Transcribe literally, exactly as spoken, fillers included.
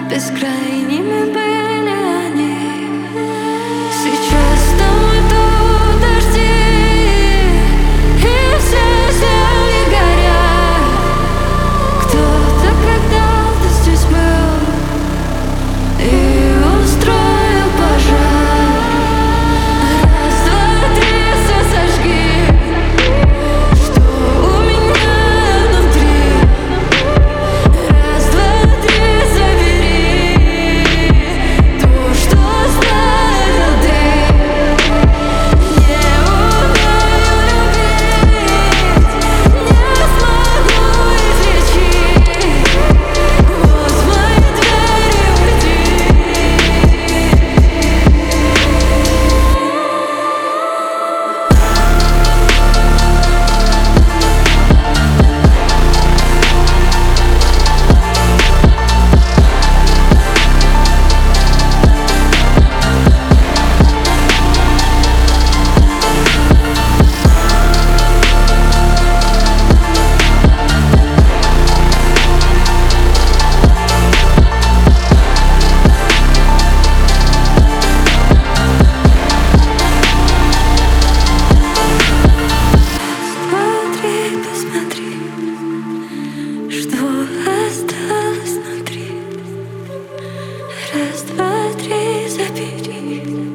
Бескрайними были они. Сейчас там идут дожди, и все земли горят. Кто-то когда-то здесь был и устроил пожар. Раз, два, три, все сожги, что у меня внутри. Раз, два, три, забери то, что оставил ты. Не умею любить, не смогу излечить. Вот в мои двери уйди. Смотри, посмотри, что осталось внутри. Раз, два, три, забери.